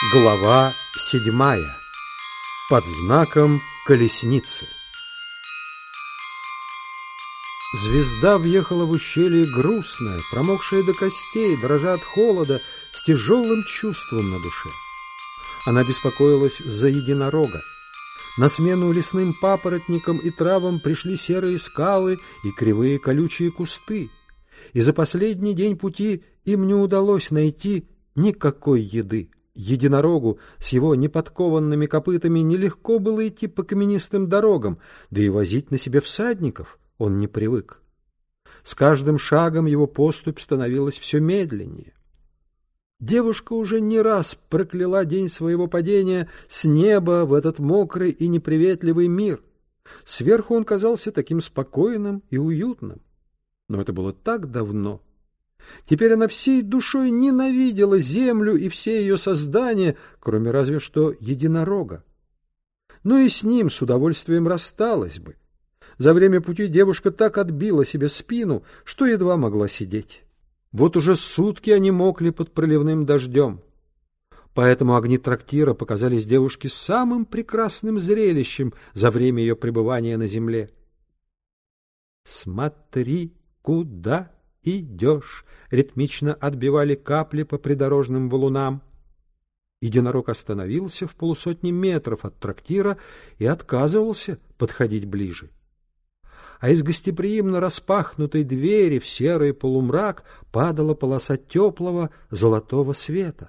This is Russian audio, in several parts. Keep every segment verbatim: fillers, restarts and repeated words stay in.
Глава седьмая. Под знаком колесницы. Звезда въехала в ущелье грустная, промокшая до костей, дрожа от холода, с тяжелым чувством на душе. Она беспокоилась за единорога. На смену лесным папоротникам и травам пришли серые скалы и кривые колючие кусты, и за последний день пути им не удалось найти никакой еды. Единорогу с его неподкованными копытами нелегко было идти по каменистым дорогам, да и возить на себе всадников он не привык. С каждым шагом его поступь становилась все медленнее. Девушка уже не раз прокляла день своего падения с неба в этот мокрый и неприветливый мир. Сверху он казался таким спокойным и уютным. Но это было так давно. Теперь она всей душой ненавидела землю и все ее создания, кроме разве что единорога. Но и с ним с удовольствием рассталась бы. За время пути девушка так отбила себе спину, что едва могла сидеть. Вот уже сутки они мокли под проливным дождем. Поэтому огни трактира показались девушке самым прекрасным зрелищем за время ее пребывания на земле. «Смотри, куда идешь!» — ритмично отбивали капли по придорожным валунам. Единорог остановился в полусотни метров от трактира и отказывался подходить ближе. А из гостеприимно распахнутой двери в серый полумрак падала полоса теплого золотого света.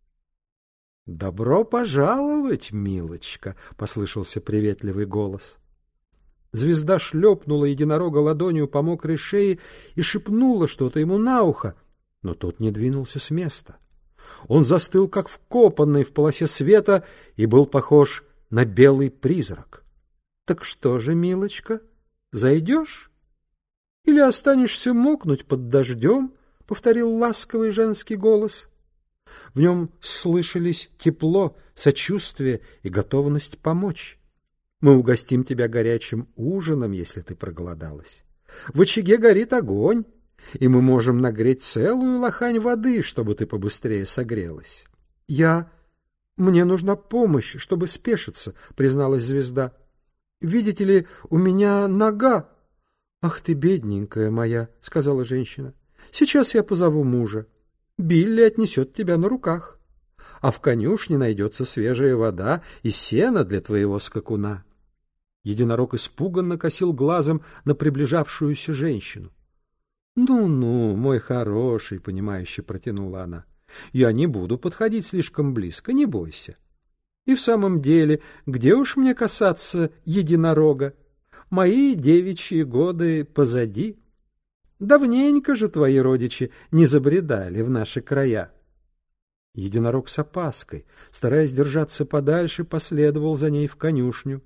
«Добро пожаловать, милочка!» — послышался приветливый голос. Звезда шлепнула единорога ладонью по мокрой шее и шепнула что-то ему на ухо, но тот не двинулся с места. Он застыл, как вкопанный в полосе света, и был похож на белый призрак. «Так что же, милочка, зайдешь? Или останешься мокнуть под дождем?» — повторил ласковый женский голос. В нем слышались тепло, сочувствие и готовность помочь. «Мы угостим тебя горячим ужином, если ты проголодалась. В очаге горит огонь, и мы можем нагреть целую лохань воды, чтобы ты побыстрее согрелась». «Я... Мне нужна помощь, чтобы спешиться», — призналась звезда. «Видите ли, у меня нога». «Ах ты, бедненькая моя», — сказала женщина. «Сейчас я позову мужа. Билли отнесет тебя на руках, а в конюшне найдется свежая вода и сено для твоего скакуна». Единорог испуганно косил глазом на приближавшуюся женщину. «Ну-ну, мой хороший», — понимающе протянула она, — «я не буду подходить слишком близко, не бойся. И в самом деле, где уж мне касаться единорога? Мои девичьи годы позади. Давненько же твои родичи не забредали в наши края». Единорог с опаской, стараясь держаться подальше, последовал за ней в конюшню.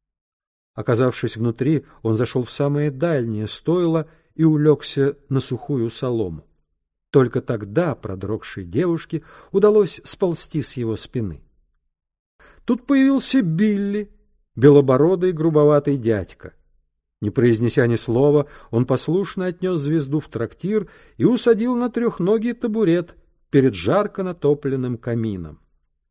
Оказавшись внутри, он зашел в самое дальнее стойло и улегся на сухую солому. Только тогда продрогшей девушке удалось сползти с его спины. Тут появился Билли, белобородый грубоватый дядька. Не произнеся ни слова, он послушно отнес звезду в трактир и усадил на трехногий табурет перед жарко натопленным камином.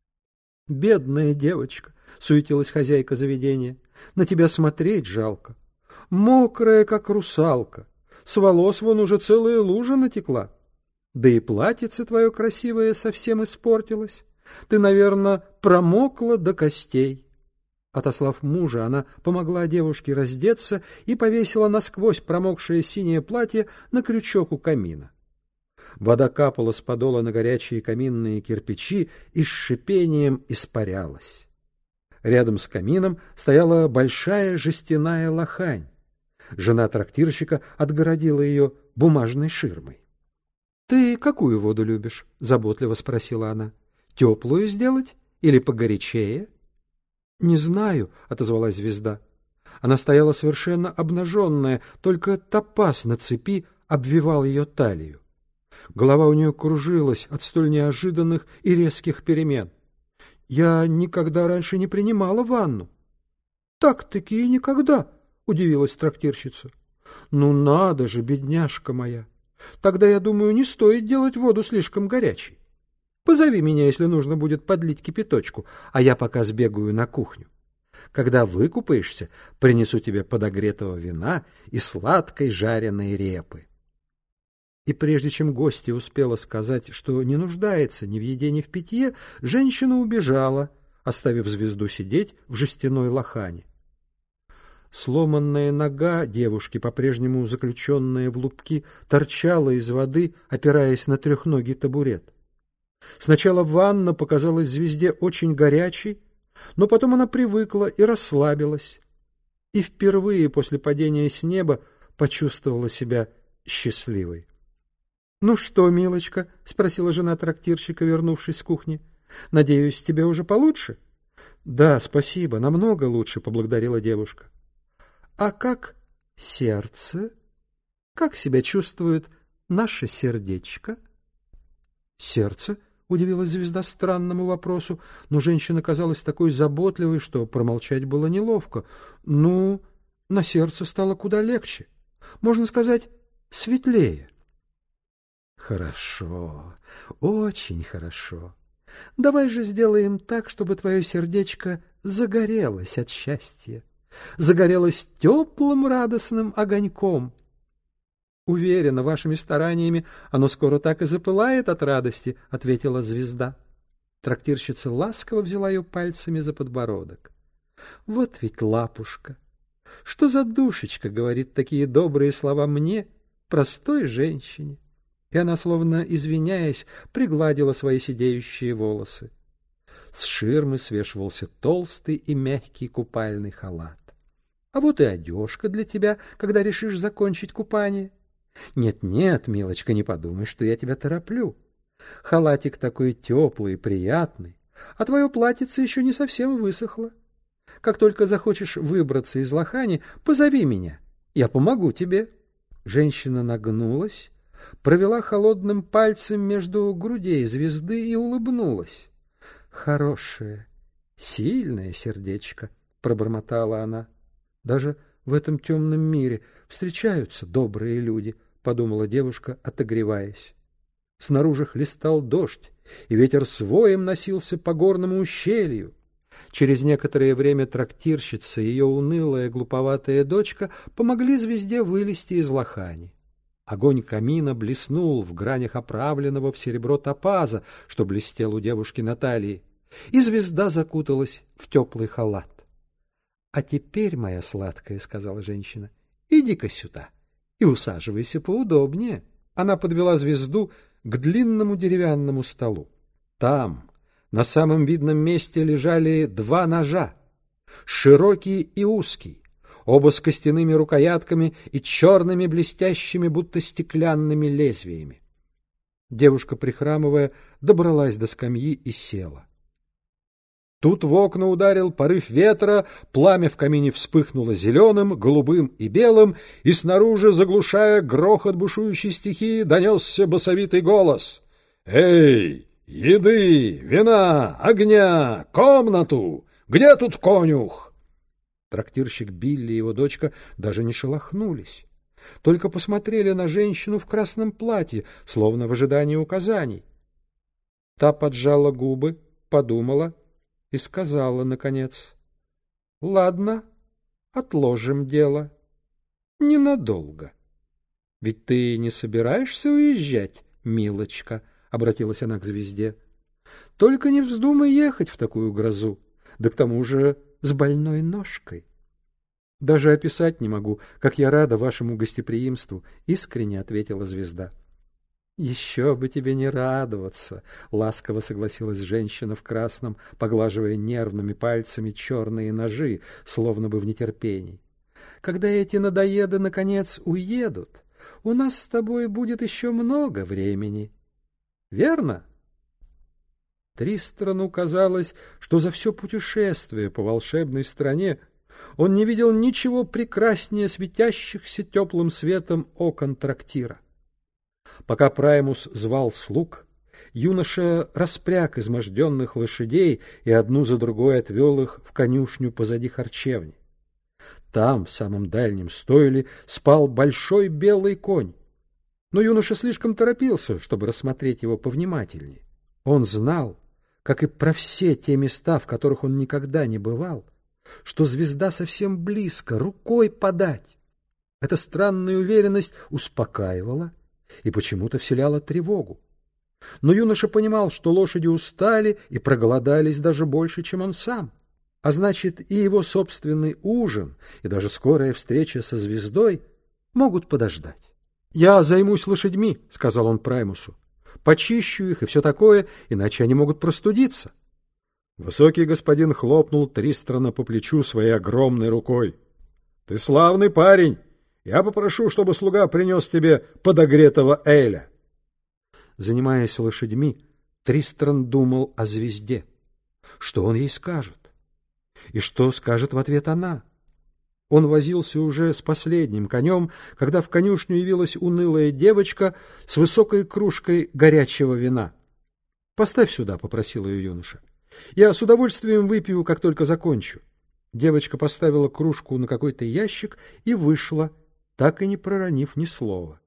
«Бедная девочка!» — суетилась хозяйка заведения. «На тебя смотреть жалко. Мокрая, как русалка. С волос вон уже целая лужа натекла. Да и платьице твое красивое совсем испортилось. Ты, наверное, промокла до костей». Отослав мужа, она помогла девушке раздеться и повесила насквозь промокшее синее платье на крючок у камина. Вода капала с подола на горячие каминные кирпичи и с шипением испарялась. Рядом с камином стояла большая жестяная лохань. Жена трактирщика отгородила ее бумажной ширмой. — Ты какую воду любишь? — заботливо спросила она. — Теплую сделать или погорячее? — Не знаю, — отозвалась звезда. Она стояла совершенно обнаженная, только топаз на цепи обвивал ее талию. Голова у нее кружилась от столь неожиданных и резких перемен. «Я никогда раньше не принимала ванну». «Так-таки и никогда», — удивилась трактирщица. «Ну надо же, бедняжка моя! Тогда, я думаю, не стоит делать воду слишком горячей. Позови меня, если нужно будет подлить кипяточку, а я пока сбегаю на кухню. Когда выкупаешься, принесу тебе подогретого вина и сладкой жареной репы». И прежде чем гостья успела сказать, что не нуждается ни в еде, ни в питье, женщина убежала, оставив звезду сидеть в жестяной лохане. Сломанная нога девушки, по-прежнему заключенная в лупки, торчала из воды, опираясь на трехногий табурет. Сначала ванна показалась звезде очень горячей, но потом она привыкла и расслабилась, и впервые после падения с неба почувствовала себя счастливой. — Ну что, милочка? — спросила жена трактирщика, вернувшись с кухни. — Надеюсь, тебе уже получше? — Да, спасибо, намного лучше, — поблагодарила девушка. — А как сердце? Как себя чувствует наше сердечко? — Сердце? — удивилась звезда странному вопросу, но женщина казалась такой заботливой, что промолчать было неловко. Ну, на сердце стало куда легче. Можно сказать, светлее. — Хорошо, очень хорошо. Давай же сделаем так, чтобы твое сердечко загорелось от счастья, загорелось теплым радостным огоньком. Уверена, вашими стараниями оно скоро так и запылает от радости, — ответила звезда. Трактирщица ласково взяла ее пальцами за подбородок. — Вот ведь лапушка! Что за душечка говорит такие добрые слова мне, простой женщине? И она, словно извиняясь, пригладила свои сидеющие волосы. С ширмы свешивался толстый и мягкий купальный халат. А вот и одежка для тебя, когда решишь закончить купание. Нет-нет, милочка, не подумай, что я тебя тороплю. Халатик такой теплый и приятный, а твое платьице еще не совсем высохло. Как только захочешь выбраться из лохани, позови меня, я помогу тебе. Женщина нагнулась, провела холодным пальцем между грудей звезды и улыбнулась. — Хорошее, сильное сердечко, — пробормотала она. — Даже в этом темном мире встречаются добрые люди, — подумала девушка, отогреваясь. Снаружи хлестал дождь, и ветер с воем носился по горному ущелью. Через некоторое время трактирщица и ее унылая глуповатая дочка помогли звезде вылезти из лохани. Огонь камина блеснул в гранях оправленного в серебро топаза, что блестел у девушки на талии, и звезда закуталась в теплый халат. — А теперь, моя сладкая, — сказала женщина, — иди-ка сюда и усаживайся поудобнее. Она подвела звезду к длинному деревянному столу. Там, на самом видном месте, лежали два ножа, широкий и узкий, оба с костяными рукоятками и черными блестящими, будто стеклянными лезвиями. Девушка, прихрамывая, добралась до скамьи и села. Тут в окна ударил порыв ветра, пламя в камине вспыхнуло зеленым, голубым и белым, и снаружи, заглушая грохот бушующей стихии, донесся басовитый голос. «Эй, еды, вина, огня, комнату! Где тут конюх?» Трактирщик Билли и его дочка даже не шелохнулись, только посмотрели на женщину в красном платье, словно в ожидании указаний. Та поджала губы, подумала и сказала, наконец: — Ладно, отложим дело. Ненадолго. — Ведь ты не собираешься уезжать, милочка? — обратилась она к звезде. — Только не вздумай ехать в такую грозу, да к тому же с больной ножкой. — Даже описать не могу, как я рада вашему гостеприимству, — искренне ответила звезда. — Еще бы тебе не радоваться, — ласково согласилась женщина в красном, поглаживая нервными пальцами черные ножи, словно бы в нетерпении. — Когда эти надоеды, наконец, уедут, у нас с тобой будет еще много времени. Верно? Тристрану казалось, что за все путешествие по волшебной стране он не видел ничего прекраснее светящихся теплым светом окон трактира. Пока Праймус звал слуг, юноша распряг изможденных лошадей и одну за другой отвел их в конюшню позади харчевни. Там, в самом дальнем стойле, спал большой белый конь, но юноша слишком торопился, чтобы рассмотреть его повнимательнее. Он знал, как и про все те места, в которых он никогда не бывал, что звезда совсем близко, рукой подать. Эта странная уверенность успокаивала и почему-то вселяла тревогу. Но юноша понимал, что лошади устали и проголодались даже больше, чем он сам. А значит, и его собственный ужин, и даже скорая встреча со звездой могут подождать. «Я займусь лошадьми», — сказал он Праймусу. «Почищу их и все такое, иначе они могут простудиться». Высокий господин хлопнул Тристрана по плечу своей огромной рукой. «Ты славный парень! Я попрошу, чтобы слуга принес тебе подогретого эля». Занимаясь лошадьми, Тристран думал о звезде. Что он ей скажет? И что скажет в ответ она? Он возился уже с последним конем, когда в конюшню явилась унылая девочка с высокой кружкой горячего вина. — Поставь сюда, — попросил ее юноша. — Я с удовольствием выпью, как только закончу. Девочка поставила кружку на какой-то ящик и вышла, так и не проронив ни слова.